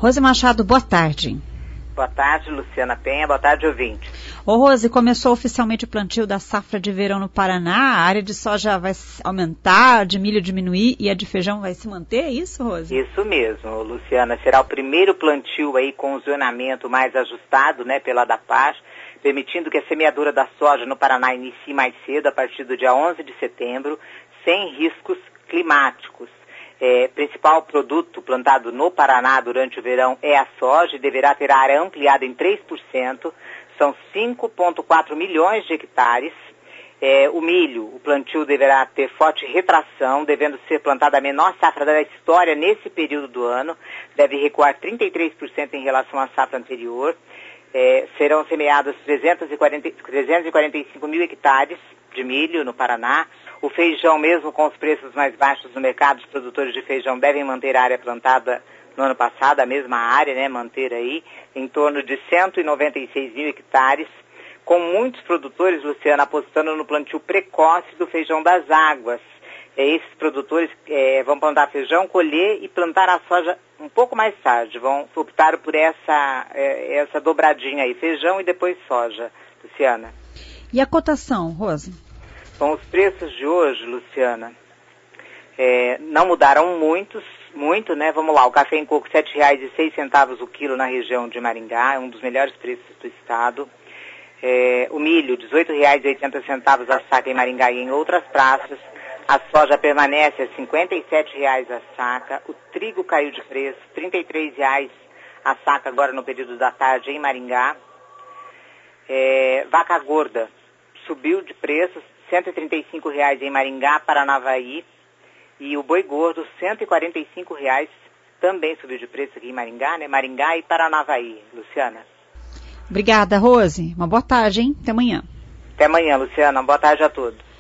Rose Machado, boa tarde. Boa tarde, Luciana Penha. Boa tarde, ouvinte. Ô Rose, começou oficialmente o plantio da safra de verão no Paraná. A área de soja vai aumentar, a de milho diminuir e a de feijão vai se manter, é isso, Rose? Isso mesmo, Luciana. Será o primeiro plantio aí com o zonamento mais ajustado, né, pela ADAPAR, permitindo que a semeadura da soja no Paraná inicie mais cedo, a partir do dia 11 de setembro, sem riscos climáticos. Principal produto plantado no Paraná durante o verão é a soja e deverá ter a área ampliada em 3%, são 5,4 milhões de hectares. O milho, o plantio deverá ter forte retração, devendo ser plantada a menor safra da história nesse período do ano, deve recuar 33% em relação à safra anterior. Serão semeados 345 mil hectares de milho no Paraná. O feijão, mesmo com os preços mais baixos no mercado, os produtores de feijão devem manter a área plantada no ano passado, a mesma área, né, manter aí, em torno de 196 mil hectares, com muitos produtores, Luciana, apostando no plantio precoce do feijão das águas. Esses produtores vão plantar feijão, colher e plantar a soja um pouco mais tarde, vão optar por essa dobradinha aí, feijão e depois soja, Luciana. E a cotação, Rose? Bom, os preços de hoje, Luciana, não mudaram muito, né? Vamos lá, o café em coco R$ 7,06 o quilo na região de Maringá, é um dos melhores preços do estado. O milho, R$ 18,80 a saca em Maringá e em outras praças. A soja permanece a R$ 57,00 a saca. O trigo caiu de preço, R$ 33,00 a saca agora no período da tarde em Maringá. Vaca gorda subiu de preço, R$ 135,00 em Maringá, Paranavaí. E o boi gordo, R$ 145,00, também subiu de preço aqui em Maringá, né? Maringá e Paranavaí, Luciana. Obrigada, Rose. Uma boa tarde, hein? Até amanhã. Até amanhã, Luciana. Boa tarde a todos.